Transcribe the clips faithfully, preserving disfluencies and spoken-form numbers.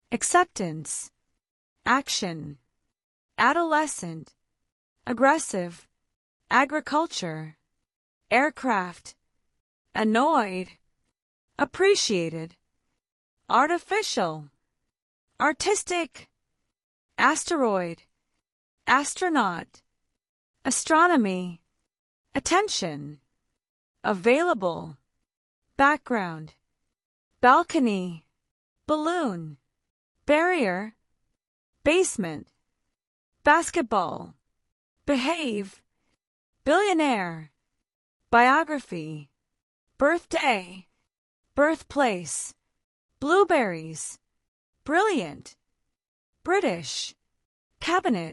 acceptance, action, adolescent, aggressive, agriculture, aircraft, annoyed, appreciated, artificial, artistic, asteroid, astronaut, astronomy, attention, available, background, balcony, balloon, barrier, basement, basketball, behave, billionaire, biography, birthday, birthplace, blueberries, brilliant, British, cabinet,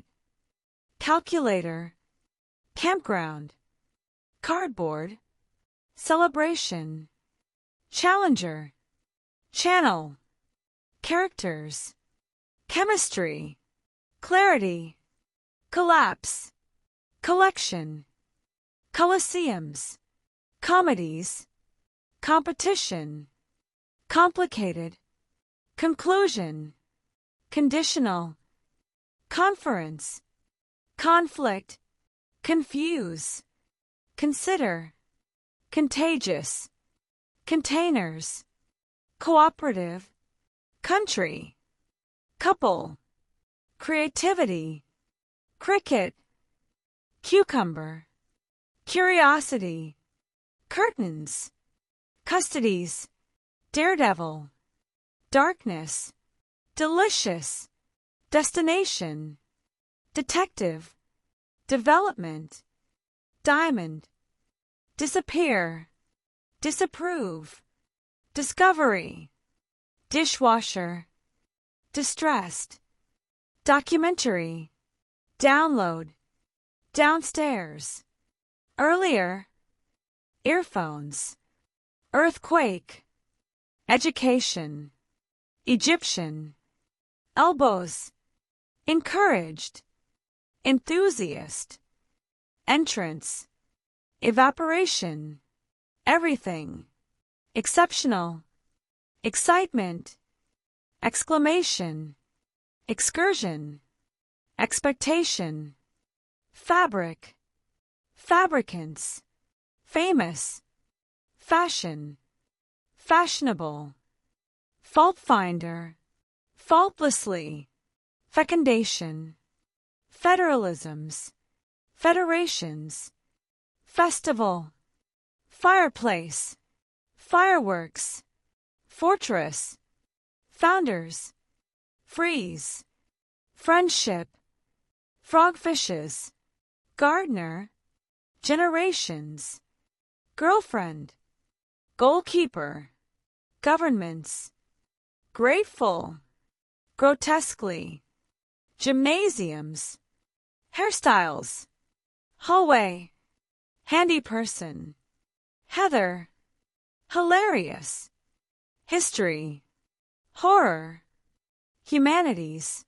calculator, campground, cardboard, celebration, challenger, channel, characters, chemistry, clarity, collapse, collection, coliseums, comedies, competition, complicated, conclusion, conditional, conference, conflict, confuse, consider, contagious, containers, cooperative, country, couple, creativity, cricket, cucumber, curiosity, curtains, custodies, daredevil, darkness, delicious, destination, detective, development, diamond, disappear, disapprove, discovery, dishwasher, distressed, documentary, download, downstairs, earlier, earphones, earthquake, education, Egyptian, elbows, encouraged, enthusiast, entrance, evaporation, everything, exceptional, excitement, exclamation, excursion, expectation, fabric, fabricants, famous, fashion, fashionable, fault finder, faultlessly, fecundation, federalisms, federations, festival, fireplace, fireworks, fortress, founders, freeze, friendship, frogfishes, gardener, generations, girlfriend, goalkeeper, governments, grateful, grotesquely, gymnasiums, hairstyles, hallway, handy person, heather, hilarious, history, horror, humanities,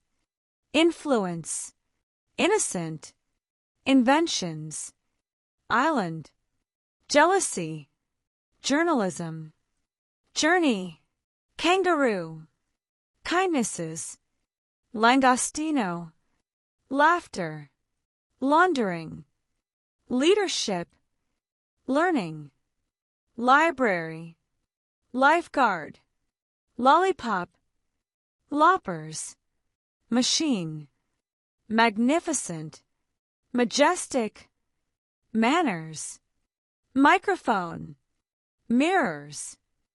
influence, innocent, inventions, island, jealousy, journalism, journey, kangaroo, kindnesses, langostino, laughter, laundering, leadership, learning, library, lifeguard, lollipop, loppers, machine, magnificent, majestic, manners, microphone, mirrors,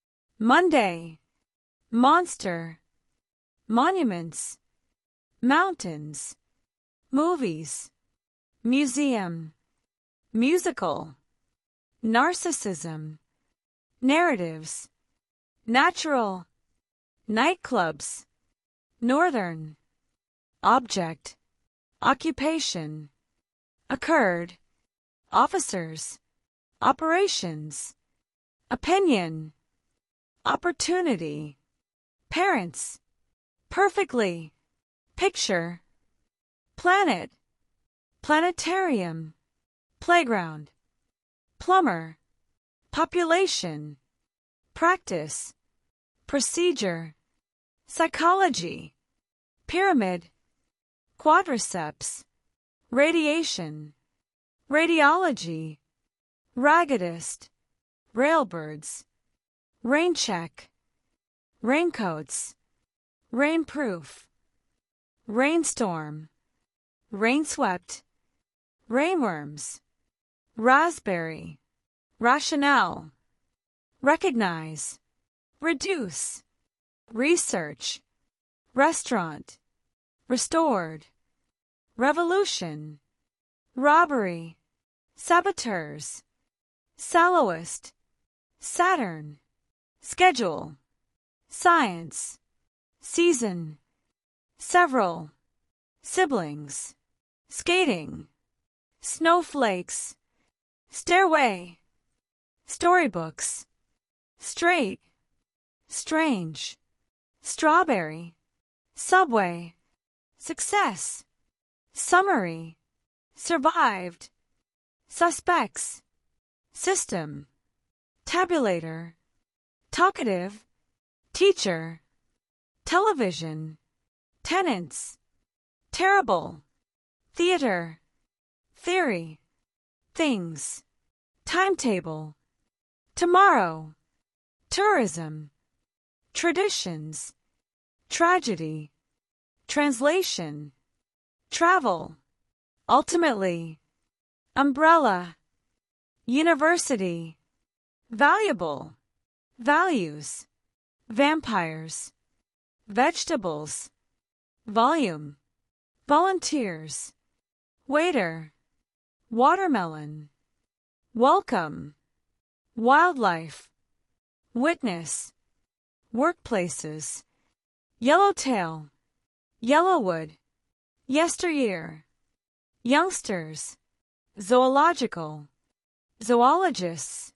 Monday, monster, monuments, mountains, movies, museum, musical, narcissism, narratives, natural, nightclubs, northern, object, occupation, occurred, officers, operations, opinion, opportunity, parents, perfectly, picture, planet, planetarium, playground, plumber, population, practice, procedure, psychology, pyramid, quadriceps, radiation, radiology, raggedest, railbirds, raincheck, raincoats, rainproof, rainstorm, rainswept, rainworms, raspberry, rationale, recognize, reduce, research, restaurant, restored, revolution, robbery, saboteurs, soloist, Saturn, schedule, science, season, several, siblings, skating, snowflakes, stairway, storybooks, straight, strange, strawberry, subway, success, summary, survived, suspects, system, tabulator, talkative, teacher, television, tenants, terrible, theater, theory, things, timetable, tomorrow, tourism, traditions, tragedy, translation, travel, ultimately, umbrella, university, valuable, values, vampires, vegetables, volume, volunteers, waiter, watermelon, welcome, wildlife, witness, workplaces, yellowtail, yellowwood, yesteryear, youngsters, zoological, zoologists,